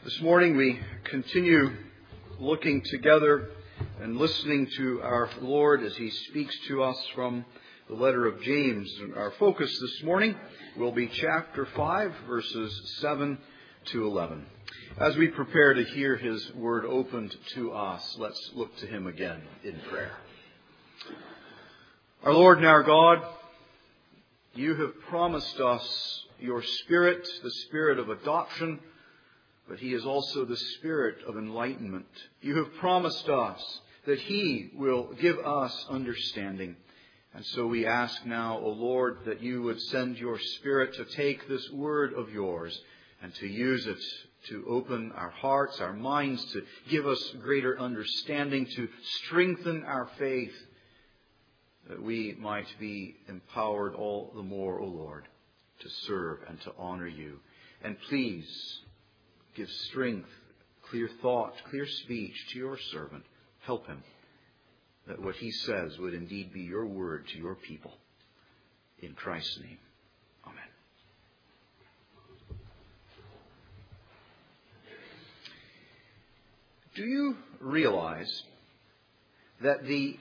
This morning we continue looking together and listening to our Lord as He speaks to us from the letter of James. And our focus this morning will be chapter 5, verses 7 to 11. As we prepare to hear His word opened to us, let's look to Him again in prayer. Our Lord and our God, You have promised us Your Spirit, the Spirit of adoption, but He is also the Spirit of enlightenment. You have promised us that He will give us understanding. And so we ask now, O Lord, that You would send Your Spirit to take this word of Yours and to use it to open our hearts, our minds, to give us greater understanding, to strengthen our faith, that we might be empowered all the more, O Lord, to serve and to honor You. And please give strength, clear thought, clear speech to Your servant. Help him that what he says would indeed be Your word to Your people. In Christ's name, amen. Do you realize that the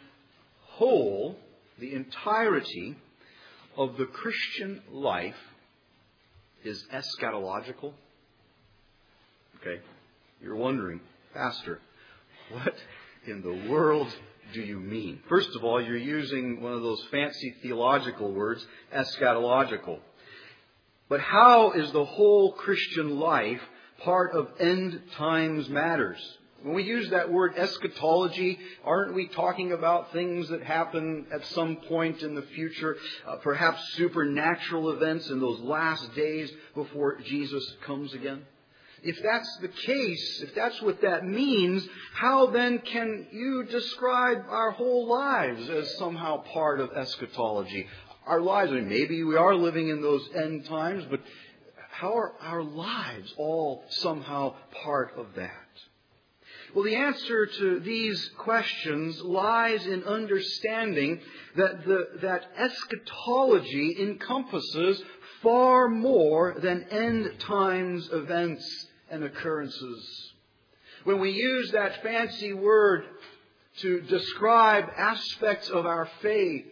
entirety of the Christian life is eschatological? Okay, you're wondering, Pastor, what in the world do you mean? First of all, you're using one of those fancy theological words, eschatological. But how is the whole Christian life part of end times matters? When we use that word eschatology, aren't we talking about things that happen at some point in the future, perhaps supernatural events in those last days before Jesus comes again? If that's the case, if that's what that means, how then can you describe our whole lives as somehow part of eschatology? Our lives, maybe we are living in those end times, but how are our lives all somehow part of that? Well, the answer to these questions lies in understanding that eschatology encompasses far more than end times events and occurrences. When we use that fancy word to describe aspects of our faith,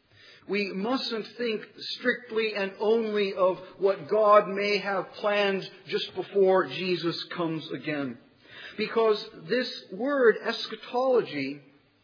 we mustn't think strictly and only of what God may have planned just before Jesus comes again. Because this word, eschatology,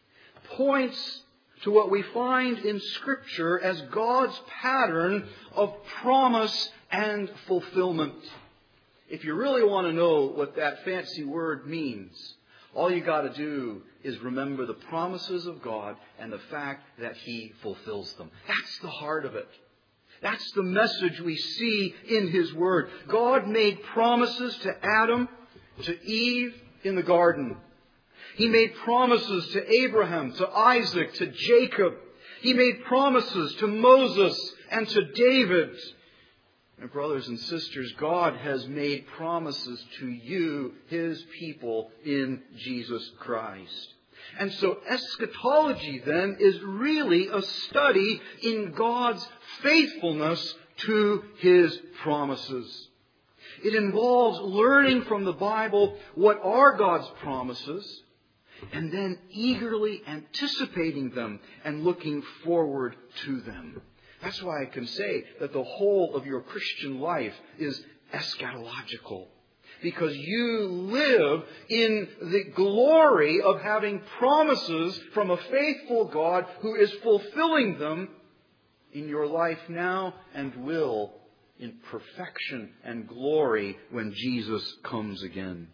points to what we find in Scripture as God's pattern of promise and fulfillment. If you really want to know what that fancy word means, all you got to do is remember the promises of God and the fact that He fulfills them. That's the heart of it. That's the message we see in His Word. God made promises to Adam, to Eve in the garden. He made promises to Abraham, to Isaac, to Jacob. He made promises to Moses and to David. And brothers and sisters, God has made promises to you, His people, in Jesus Christ. And so eschatology then is really a study in God's faithfulness to His promises. It involves learning from the Bible what are God's promises, and then eagerly anticipating them and looking forward to them. That's why I can say that the whole of your Christian life is eschatological. Because you live in the glory of having promises from a faithful God who is fulfilling them in your life now and will in perfection and glory when Jesus comes again.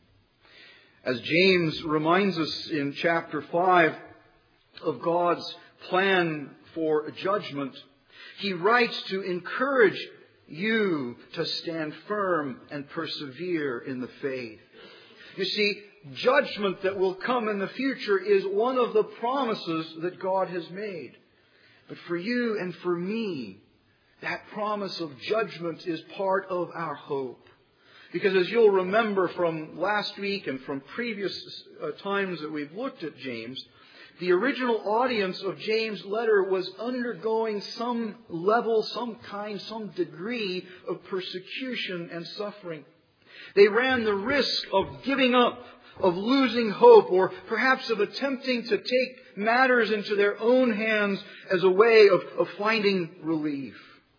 As James reminds us in chapter 5 of God's plan for judgment, he writes to encourage you to stand firm and persevere in the faith. You see, judgment that will come in the future is one of the promises that God has made. But for you and for me, that promise of judgment is part of our hope. Because as you'll remember from last week and from previous times that we've looked at James, the original audience of James' letter was undergoing some level, some kind, some degree of persecution and suffering. They ran the risk of giving up, of losing hope, or perhaps of attempting to take matters into their own hands as a way of finding relief.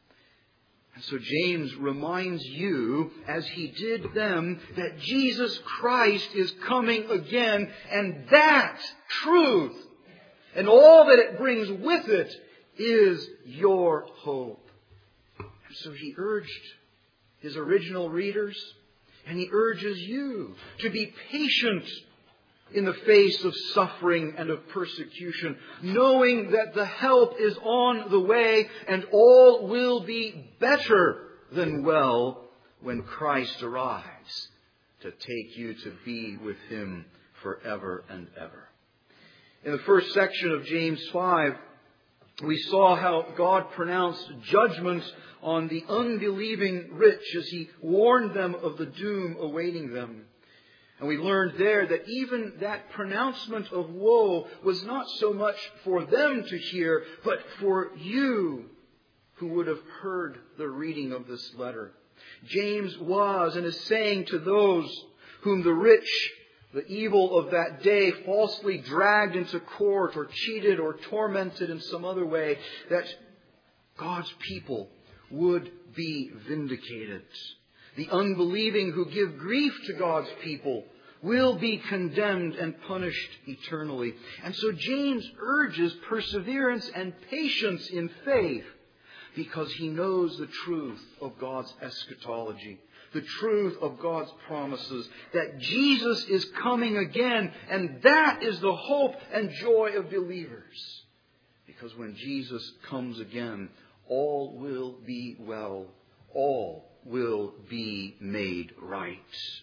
And so James reminds you, as he did them, that Jesus Christ is coming again, and that truth and all that it brings with it is your hope. And so he urged his original readers, and he urges you to be patient in the face of suffering and of persecution, knowing that the help is on the way and all will be better than well when Christ arrives to take you to be with Him forever and ever. In the first section of James 5, we saw how God pronounced judgment on the unbelieving rich as He warned them of the doom awaiting them. And we learned there that even that pronouncement of woe was not so much for them to hear, but for you who would have heard the reading of this letter. James was and is saying to those whom the rich, the evil of that day, falsely dragged into court or cheated or tormented in some other way, that God's people would be vindicated. The unbelieving who give grief to God's people will be condemned and punished eternally. And so James urges perseverance and patience in faith because he knows the truth of God's eschatology, the truth of God's promises, that Jesus is coming again, and that is the hope and joy of believers. Because when Jesus comes again, all will be well. All will be made right.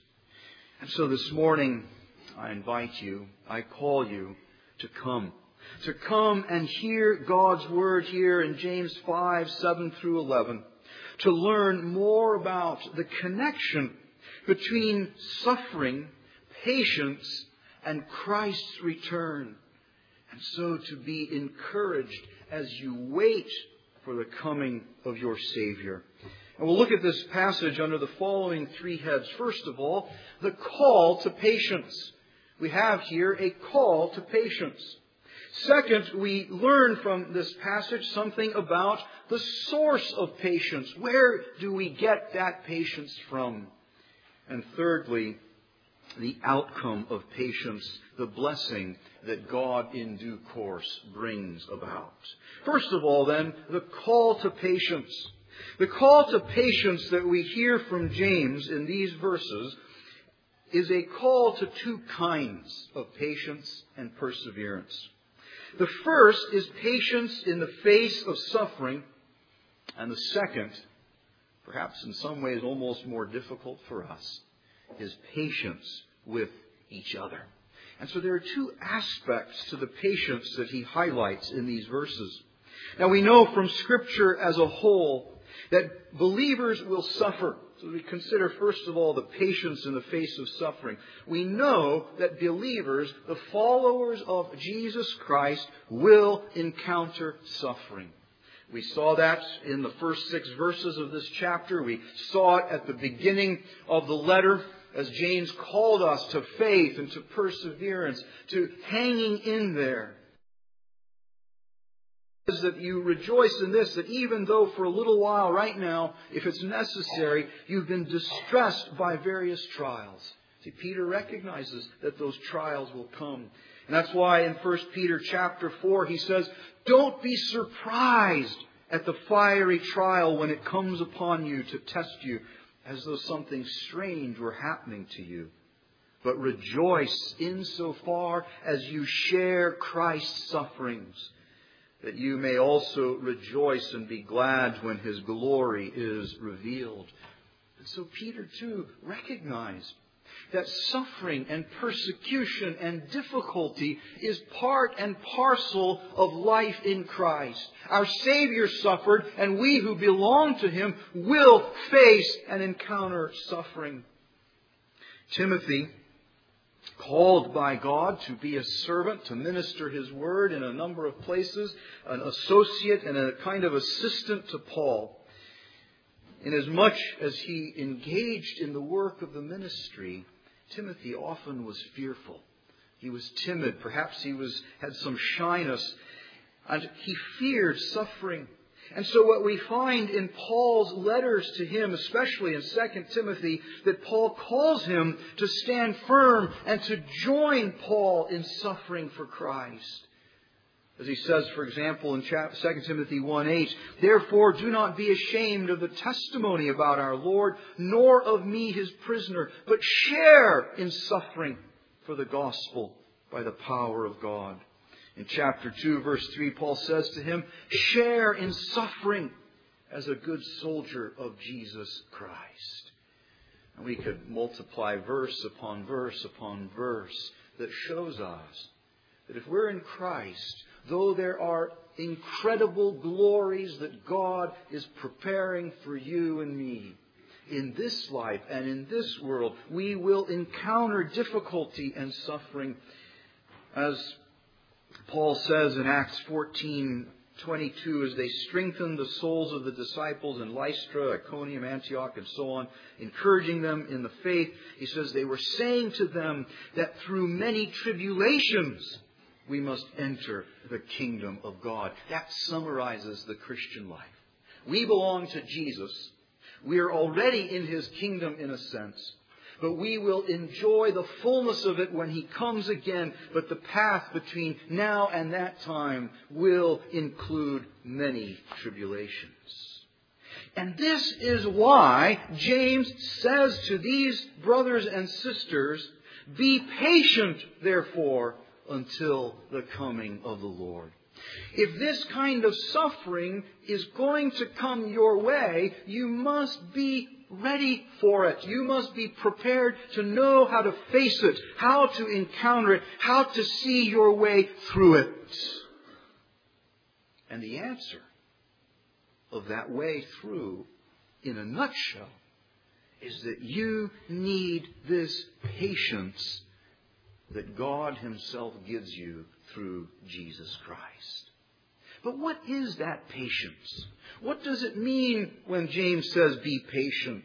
And so this morning, I invite you, I call you to come and hear God's Word here in James 5, 7 through 11, to learn more about the connection between suffering, patience, and Christ's return. And so to be encouraged as you wait for the coming of your Savior. And we'll look at this passage under the following three heads. First of all, the call to patience. We have here a call to patience. Second, we learn from this passage something about the source of patience. Where do we get that patience from? And thirdly, the outcome of patience, the blessing that God in due course brings about. First of all, then, the call to patience. The call to patience that we hear from James in these verses is a call to two kinds of patience and perseverance. The first is patience in the face of suffering, and the second, perhaps in some ways almost more difficult for us, is patience with each other. And so there are two aspects to the patience that he highlights in these verses. Now we know from Scripture as a whole that believers will suffer. So we consider first of all the patience in the face of suffering. We know that believers, the followers of Jesus Christ, will encounter suffering. We saw that in the first 6 verses of this chapter. We saw it at the beginning of the letter as James called us to faith and to perseverance, to hanging in there. That you rejoice in this, that even though for a little while right now, if it's necessary, you've been distressed by various trials. See, Peter recognizes that those trials will come. And that's why in 1 Peter chapter 4 he says, don't be surprised at the fiery trial when it comes upon you to test you as though something strange were happening to you. But rejoice insofar as you share Christ's sufferings, that you may also rejoice and be glad when His glory is revealed. And so Peter too recognized that suffering and persecution and difficulty is part and parcel of life in Christ. Our Savior suffered, and we who belong to Him will face and encounter suffering. Timothy, called by God to be a servant, to minister His word in a number of places, an associate and a kind of assistant to Paul. Inasmuch as he engaged in the work of the ministry, Timothy often was fearful. He was timid. Perhaps he had some shyness. And he feared suffering. And so what we find in Paul's letters to him, especially in 2 Timothy, that Paul calls him to stand firm and to join Paul in suffering for Christ. As he says, for example, in 2 Timothy 1:8, "Therefore do not be ashamed of the testimony about our Lord, nor of me his prisoner, but share in suffering for the gospel by the power of God." In chapter 2, verse 3, Paul says to him, "Share in suffering as a good soldier of Jesus Christ." And we could multiply verse upon verse upon verse that shows us that if we're in Christ, though there are incredible glories that God is preparing for you and me, in this life and in this world, we will encounter difficulty and suffering. As Paul says in Acts 14:22, as they strengthened the souls of the disciples in Lystra, Iconium, Antioch, and so on, encouraging them in the faith, he says they were saying to them that through many tribulations we must enter the kingdom of God. That summarizes the Christian life. We belong to Jesus. We are already in His kingdom in a sense. But we will enjoy the fullness of it when He comes again. But the path between now and that time will include many tribulations. And this is why James says to these brothers and sisters, "Be patient, therefore, until the coming of the Lord." If this kind of suffering is going to come your way, you must be ready for it. You must be prepared to know how to face it, how to encounter it, how to see your way through it. And the answer of that way through, in a nutshell, is that you need this patience that God Himself gives you through Jesus Christ. But what is that patience? What does it mean when James says, "Be patient"?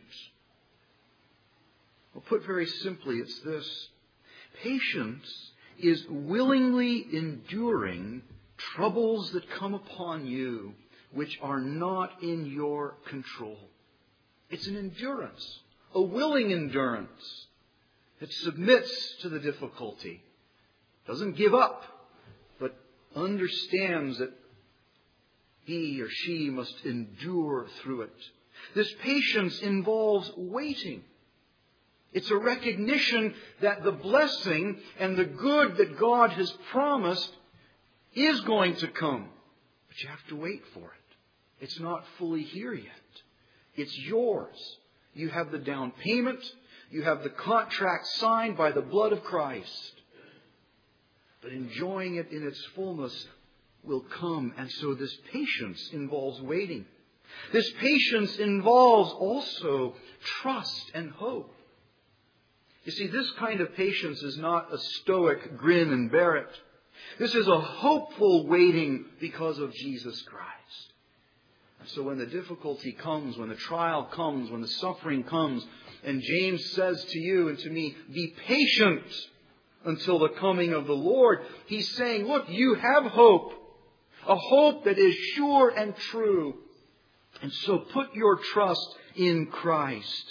Well, put very simply, it's this. Patience is willingly enduring troubles that come upon you which are not in your control. It's an endurance, a willing endurance. It submits to the difficulty, doesn't give up, but understands that he or she must endure through it. This patience involves waiting. It's a recognition that the blessing and the good that God has promised is going to come. But you have to wait for it. It's not fully here yet. It's yours. You have the down payment. You have the contract signed by the blood of Christ. But enjoying it in its fullness will come. And so this patience involves waiting. This patience involves also trust and hope. You see, this kind of patience is not a stoic grin and bear it. This is a hopeful waiting because of Jesus Christ. And so when the difficulty comes, when the trial comes, when the suffering comes, and James says to you and to me, "Be patient until the coming of the Lord," he's saying, look, you have hope. A hope that is sure and true. And so put your trust in Christ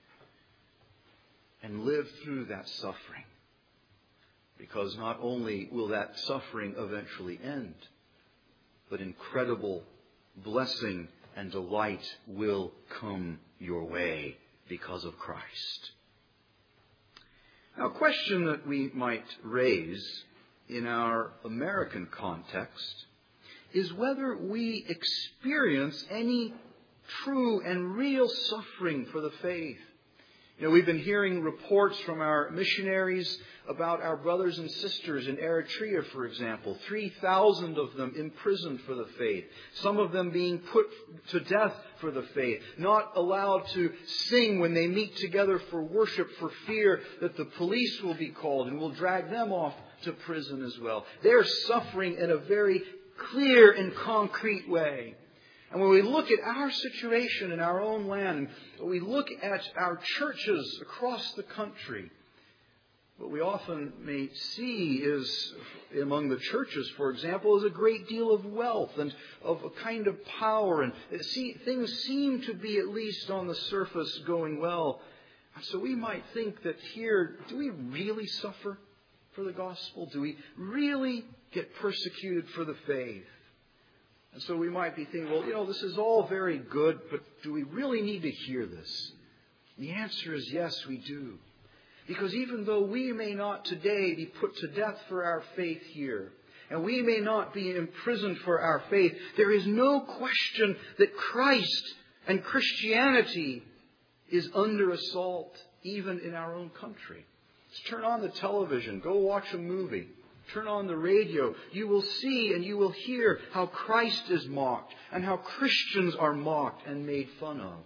and live through that suffering. Because not only will that suffering eventually end, but incredible blessing and delight will come your way because of Christ. Now, a question that we might raise in our American context is whether we experience any true and real suffering for the faith. You know, we've been hearing reports from our missionaries about our brothers and sisters in Eritrea, for example. 3,000 of them imprisoned for the faith. Some of them being put to death for the faith. Not allowed to sing when they meet together for worship for fear that the police will be called and will drag them off to prison as well. They're suffering in a very clear and concrete way. And when we look at our situation in our own land, and we look at our churches across the country, what we often may see is, among the churches, for example, is a great deal of wealth and of a kind of power. And things seem to be, at least on the surface, going well. So we might think that here, do we really suffer for the gospel? Do we really get persecuted for the faith? And so we might be thinking, well, this is all very good, but do we really need to hear this? And the answer is yes, we do. Because even though we may not today be put to death for our faith here, and we may not be imprisoned for our faith, there is no question that Christ and Christianity is under assault, even in our own country. Just turn on the television, go watch a movie. Turn on the radio, you will see and you will hear how Christ is mocked and how Christians are mocked and made fun of.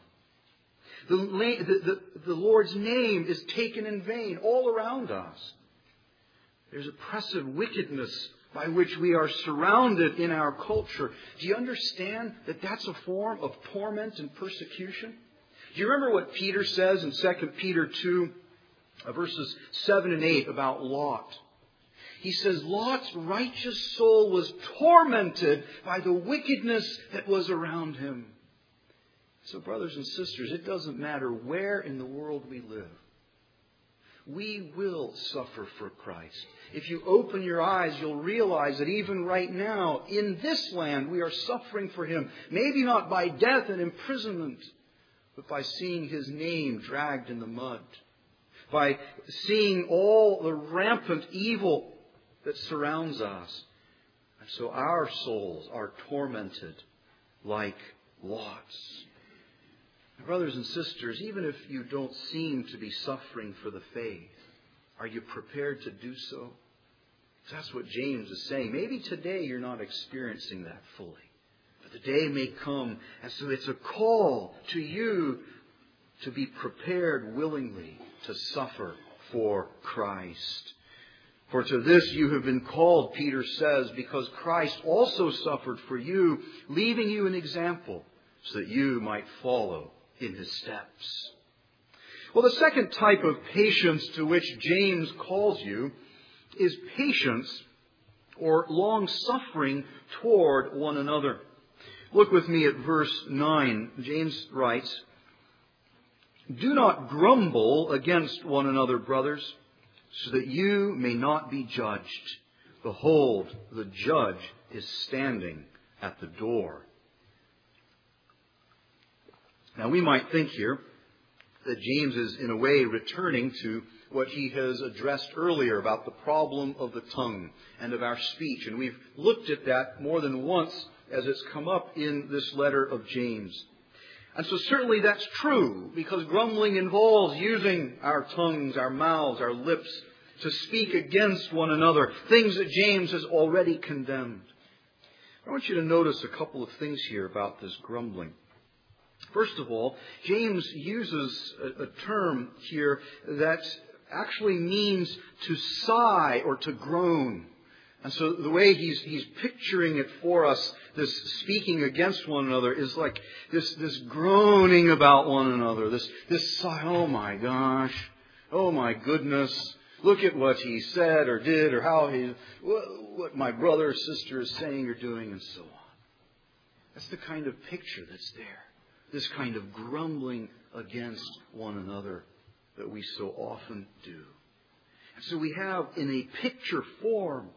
The Lord's name is taken in vain all around us. There's oppressive wickedness by which we are surrounded in our culture. Do you understand that that's a form of torment and persecution? Do you remember what Peter says in 2 Peter 2, verses 7 and 8 about Lot? He says, Lot's righteous soul was tormented by the wickedness that was around him. So, brothers and sisters, it doesn't matter where in the world we live. We will suffer for Christ. If you open your eyes, you'll realize that even right now, in this land, we are suffering for Him. Maybe not by death and imprisonment, but by seeing His name dragged in the mud. By seeing all the rampant evil that surrounds us. And so our souls are tormented like Lot's. Brothers and sisters, even if you don't seem to be suffering for the faith, are you prepared to do so? That's what James is saying. Maybe today you're not experiencing that fully. But the day may come, and so it's a call to you to be prepared willingly to suffer for Christ. For to this you have been called, Peter says, because Christ also suffered for you, leaving you an example, so that you might follow in His steps. Well, the second type of patience to which James calls you is patience or long-suffering toward one another. Look with me at verse 9. James writes, "Do not grumble against one another, brothers, so that you may not be judged. Behold, the judge is standing at the door." Now we might think here that James is in a way returning to what he has addressed earlier about the problem of the tongue and of our speech. And we've looked at that more than once as it's come up in this letter of James. And so certainly that's true, because grumbling involves using our tongues, our mouths, our lips to speak against one another, things that James has already condemned. I want you to notice a couple of things here about this grumbling. First of all, James uses a term here that actually means to sigh or to groan. And so the way he's picturing it for us, this speaking against one another, is like this groaning about one another. This sigh, oh my gosh, oh my goodness, look at what he said or did, or what my brother or sister is saying or doing, and so on. That's the kind of picture that's there. This kind of grumbling against one another that we so often do. And so we have, in a picture form,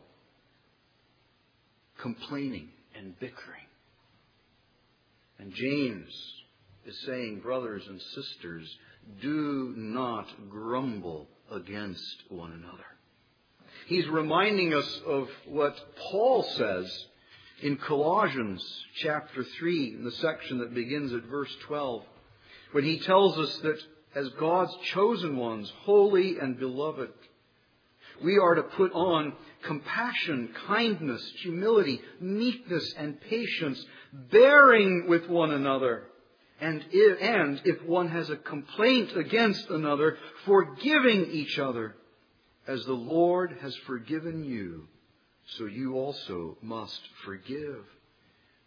complaining and bickering. And James is saying, brothers and sisters, do not grumble against one another. He's reminding us of what Paul says in Colossians chapter 3, in the section that begins at verse 12, when he tells us that as God's chosen ones, holy and beloved, we are to put on compassion, kindness, humility, meekness, and patience, bearing with one another. And if one has a complaint against another, forgiving each other, as the Lord has forgiven you, so you also must forgive.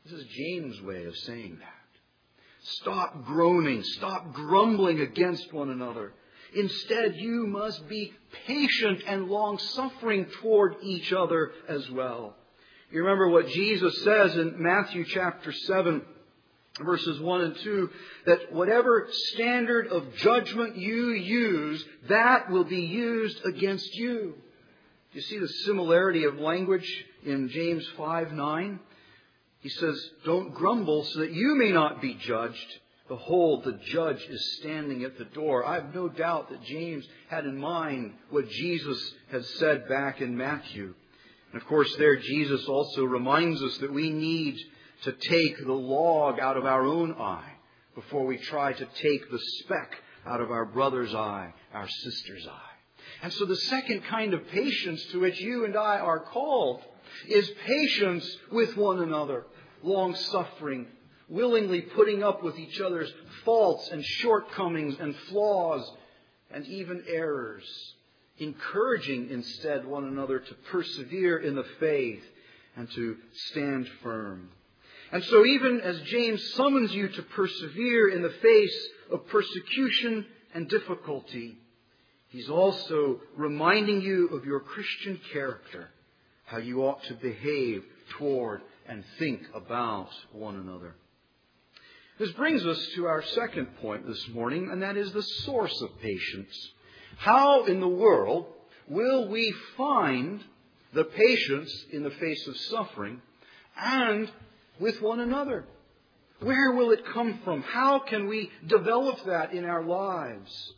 This is James' way of saying that. Stop groaning. Stop grumbling against one another. Instead, you must be patient and long-suffering toward each other as well. You remember what Jesus says in Matthew chapter 7, verses 1 and 2, that whatever standard of judgment you use, that will be used against you. Do you see the similarity of language in James 5:9? He says, don't grumble so that you may not be judged. Behold, the judge is standing at the door. I have no doubt that James had in mind what Jesus had said back in Matthew. And of course, there Jesus also reminds us that we need to take the log out of our own eye before we try to take the speck out of our brother's eye, our sister's eye. And so the second kind of patience to which you and I are called is patience with one another, long-suffering, willingly putting up with each other's faults and shortcomings and flaws and even errors, encouraging instead one another to persevere in the faith and to stand firm. And so even as James summons you to persevere in the face of persecution and difficulty, he's also reminding you of your Christian character, how you ought to behave toward and think about one another. This brings us to our second point this morning, and that is the source of patience. How in the world will we find the patience in the face of suffering and with one another? Where will it come from? How can we develop that in our lives?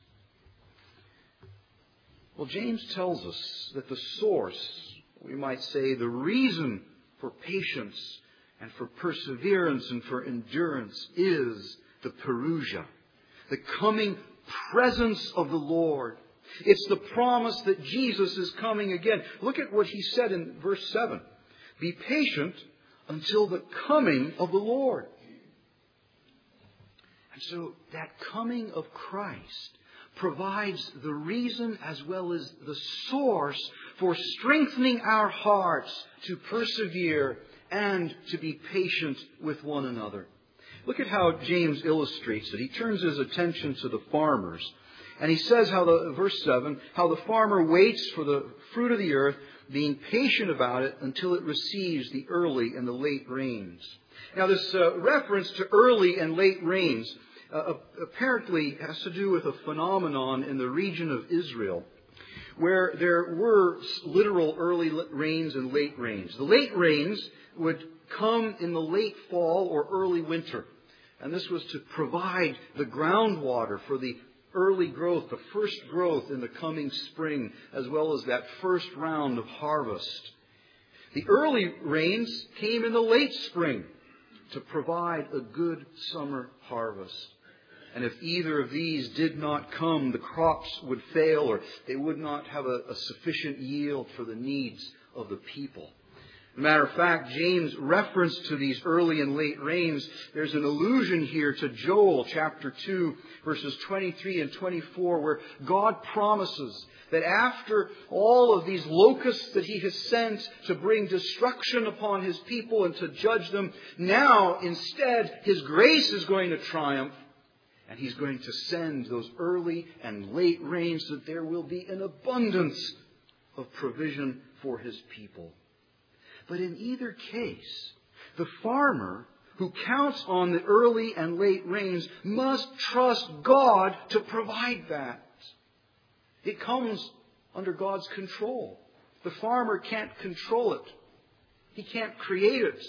Well, James tells us that the source, we might say the reason for patience and for perseverance and for endurance is the parousia, the coming presence of the Lord. It's the promise that Jesus is coming again. Look at what he said in verse 7. Be patient until the coming of the Lord. And so that coming of Christ provides the reason as well as the source for strengthening our hearts to persevere and to be patient with one another. Look at how James illustrates it. He turns his attention to the farmers. And he says verse 7, how the farmer waits for the fruit of the earth, being patient about it until it receives the early and the late rains. Now this reference to early and late rains apparently has to do with a phenomenon in the region of Israel where there were literal early rains and late rains. The late rains would come in the late fall or early winter. And this was to provide the groundwater for the early growth, the first growth in the coming spring, as well as that first round of harvest. The early rains came in the late spring to provide a good summer harvest. And if either of these did not come, the crops would fail or they would not have a sufficient yield for the needs of the people. As a matter of fact, James' reference to these early and late rains, there's an allusion here to Joel chapter 2, verses 23 and 24, where God promises that after all of these locusts that he has sent to bring destruction upon his people and to judge them, now instead his grace is going to triumph. And he's going to send those early and late rains so that there will be an abundance of provision for his people. But in either case, the farmer who counts on the early and late rains must trust God to provide that. It comes under God's control. The farmer can't control it. He can't create it.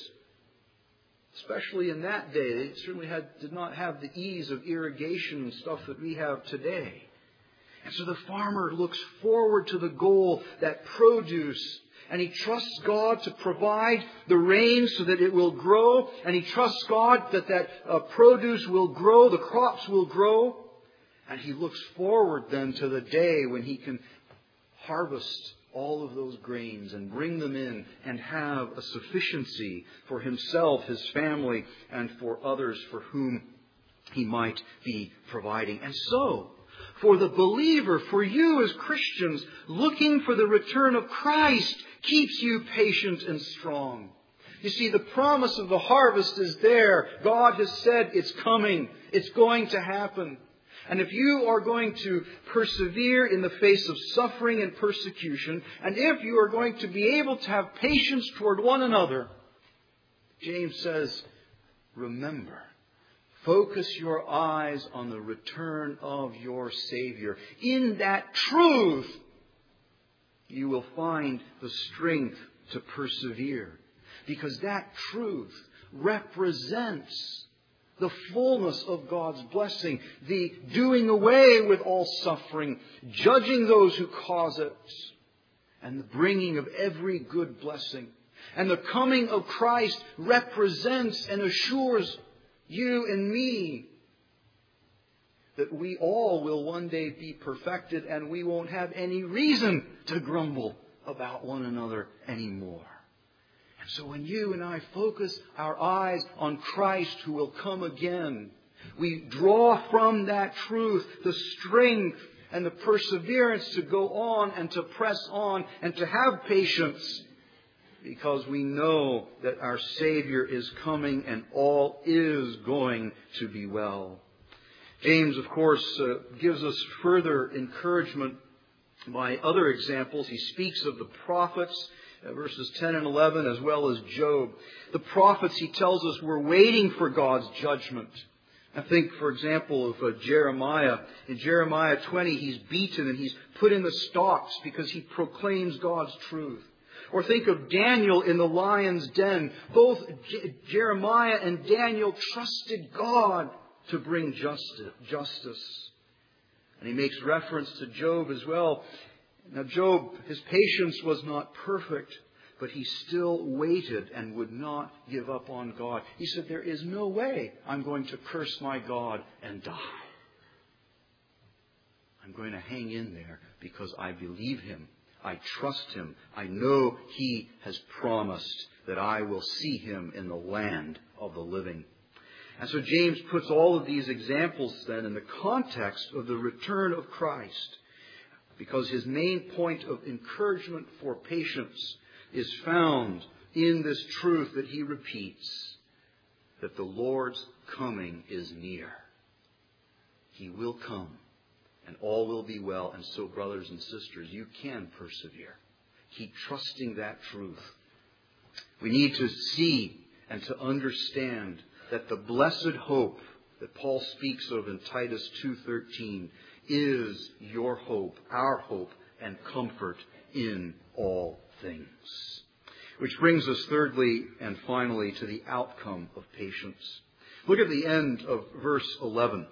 Especially in that day, they certainly did not have the ease of irrigation and stuff that we have today. And so the farmer looks forward to the goal, that produce, and he trusts God to provide the rain so that it will grow, and he trusts God that produce will grow, the crops will grow, and he looks forward then to the day when he can harvest all of those grains and bring them in and have a sufficiency for himself, his family, and for others for whom he might be providing. And so, for the believer, for you as Christians, looking for the return of Christ keeps you patient and strong. You see, the promise of the harvest is there. God has said it's coming. It's going to happen. And if you are going to persevere in the face of suffering and persecution, and if you are going to be able to have patience toward one another, James says, remember, focus your eyes on the return of your Savior. In that truth, you will find the strength to persevere. Because that truth represents the fullness of God's blessing, the doing away with all suffering, judging those who cause it, and the bringing of every good blessing. And the coming of Christ represents and assures you and me that we all will one day be perfected and we won't have any reason to grumble about one another anymore. And so when you and I focus our eyes on Christ who will come again, we draw from that truth the strength and the perseverance to go on and to press on and to have patience, because we know that our Savior is coming and all is going to be well. James, of course, gives us further encouragement by other examples. He speaks of the prophets, verses 10 and 11, as well as Job. The prophets, he tells us, were waiting for God's judgment. I think, for example, of Jeremiah. In Jeremiah 20, he's beaten and he's put in the stocks because he proclaims God's truth. Or think of Daniel in the lion's den. Both Jeremiah and Daniel trusted God to bring justice. And he makes reference to Job as well. Now Job, his patience was not perfect, but he still waited and would not give up on God. He said, there is no way I'm going to curse my God and die. I'm going to hang in there because I believe Him. I trust Him. I know He has promised that I will see Him in the land of the living. And so James puts all of these examples then in the context of the return of Christ, because his main point of encouragement for patience is found in this truth that he repeats, that the Lord's coming is near. He will come, and all will be well. And so, brothers and sisters, you can persevere. Keep trusting that truth. We need to see and to understand that the blessed hope that Paul speaks of in Titus 2:13 is your hope, our hope, and comfort in all things. Which brings us thirdly and finally to the outcome of patience. Look at the end of verse 11.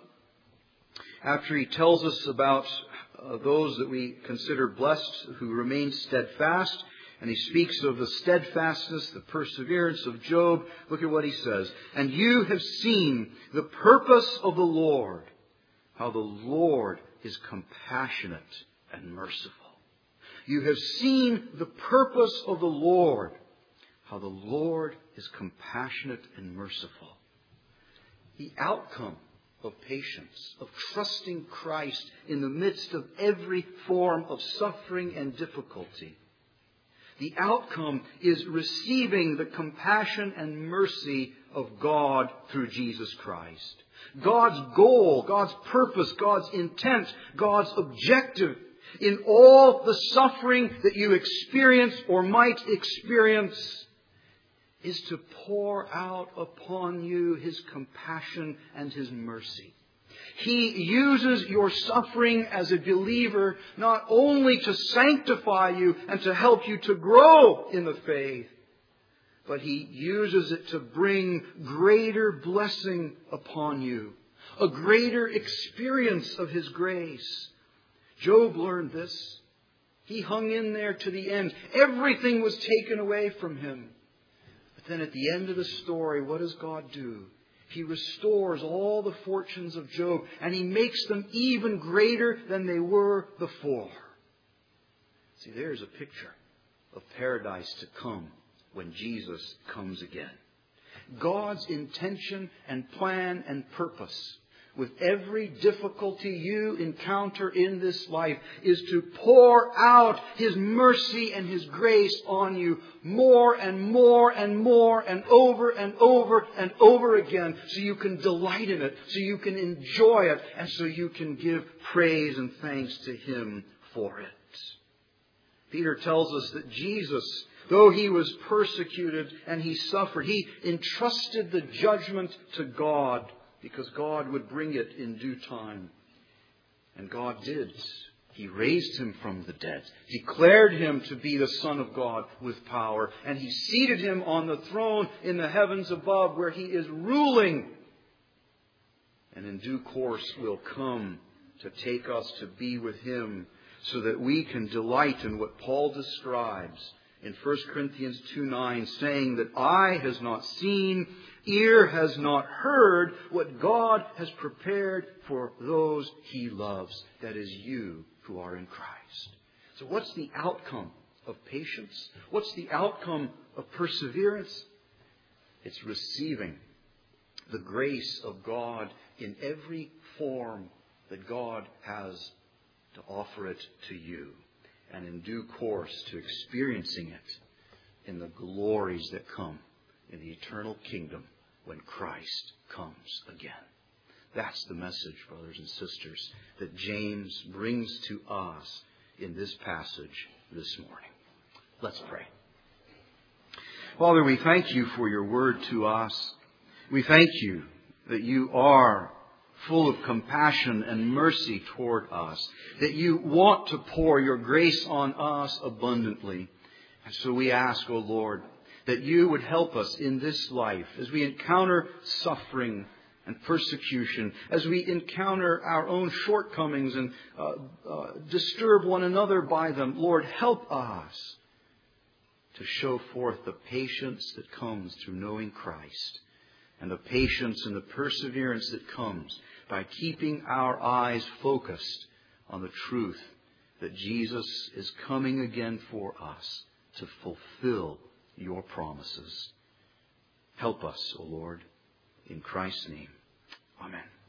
After he tells us about those that we consider blessed who remain steadfast, and he speaks of the steadfastness, the perseverance of Job, look at what he says. And you have seen the purpose of the Lord, how the Lord is compassionate and merciful. You have seen the purpose of the Lord, how the Lord is compassionate and merciful. The outcome of patience, of trusting Christ in the midst of every form of suffering and difficulty. The outcome is receiving the compassion and mercy of God through Jesus Christ. God's goal, God's purpose, God's intent, God's objective in all the suffering that you experience or might experience is to pour out upon you His compassion and His mercy. He uses your suffering as a believer not only to sanctify you and to help you to grow in the faith, but He uses it to bring greater blessing upon you, a greater experience of His grace. Job learned this. He hung in there to the end. Everything was taken away from him. But then at the end of the story, what does God do? He restores all the fortunes of Job, and He makes them even greater than they were before. See, there's a picture of paradise to come when Jesus comes again. God's intention and plan and purpose with every difficulty you encounter in this life is to pour out His mercy and His grace on you more and more and more and over and over and over again, so you can delight in it, so you can enjoy it, and so you can give praise and thanks to Him for it. Peter tells us that Jesus, though He was persecuted and He suffered, He entrusted the judgment to God, because God would bring it in due time. And God did. He raised Him from the dead, declared Him to be the Son of God with power, and He seated Him on the throne in the heavens above, where He is ruling. And in due course will come to take us to be with Him, so that we can delight in what Paul describes in 1 Corinthians 2:9, saying that eye has not seen, ear has not heard what God has prepared for those He loves. That is, you who are in Christ. So what's the outcome of patience? What's the outcome of perseverance? It's receiving the grace of God in every form that God has to offer it to you, and in due course to experiencing it in the glories that come in the eternal kingdom when Christ comes again. That's the message, brothers and sisters, that James brings to us in this passage this morning. Let's pray. Father, we thank You for Your word to us. We thank You that You are full of compassion and mercy toward us, that You want to pour Your grace on us abundantly. And so we ask, O Lord, that You would help us in this life as we encounter suffering and persecution, as we encounter our own shortcomings and disturb one another by them. Lord, help us to show forth the patience that comes through knowing Christ, and the patience and the perseverance that comes by keeping our eyes focused on the truth that Jesus is coming again for us to fulfill Your promises. Help us, O Lord, in Christ's name. Amen.